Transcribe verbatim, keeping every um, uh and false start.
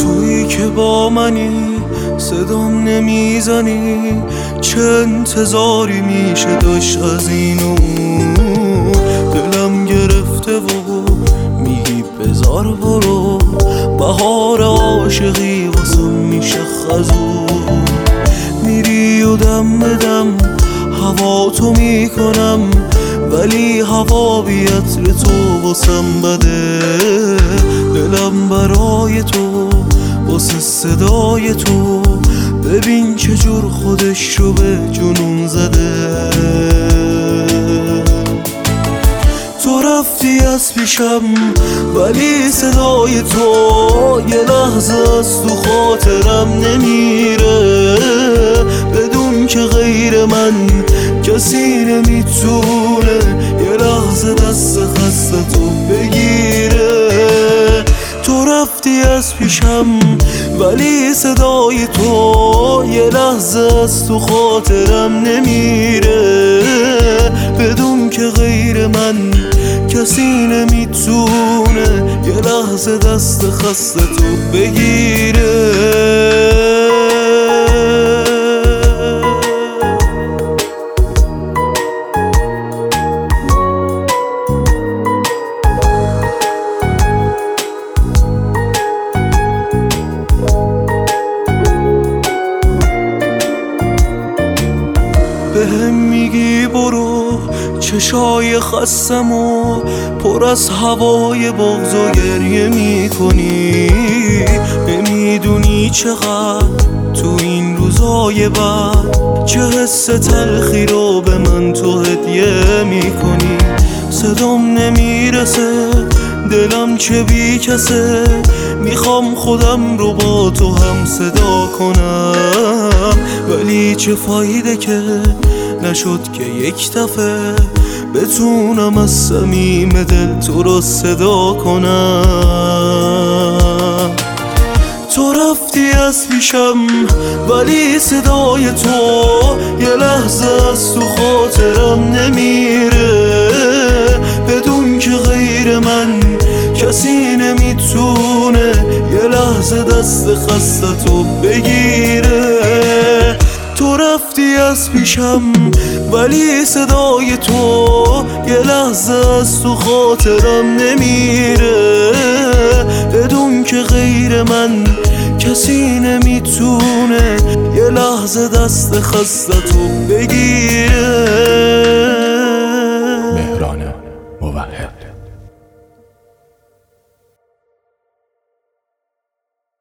تویی که با منی صدام نمیزنی، چه انتظاری میشه داشت از اینو؟ دلم گرفته و میگی بذار برو، بهار عاشقی واسم میشه خزون. میری و دم بدم هوا تو میکنم، ولی هوا بی عطر تو واسم بده. دلم برای تو واسه صدای تو، ببین چجور خودش رو به جنون زده. تو رفتی از پیشم ولی صدای تو یه لحظه از تو خاطرم نمیره. بدون که غیر من کسی نمیتونه یه لحظه دست خسته تو بگیره. تو رفتی از پیشم ولی صدای تو یه لحظه از تو خاطرم نمیره. بدون که غیر من کسی نمیتونه یه لحظه دست خسته تو بگیره. بهم میگی برو، چشای خستم و پر از هوای بغض و گریه میکنی. نمیدونی چقدر تو این روزای بعد چه حس تلخی رو به من تو هدیه میکنی. صدام نمیرسه، دلم چه بی کسه، میخوام خودم رو با تو هم صدا کنم. ولی چه فایده که نشد که یک دفعه بتونم از صمیم دل تو رو صدا کنم. تو رفتی از پیشم ولی صدای تو یه لحظه از تو خاطرم نمیره. بدون که غیر من کسی نمیتونه یه لحظه دست خسته تو بگیره. تو رفتی از پیشم ولی صدای تو یه لحظه از تو خاطرم نمیره. بدون که غیر من کسی نمیتونه یه لحظه دست خسته تو بگیره.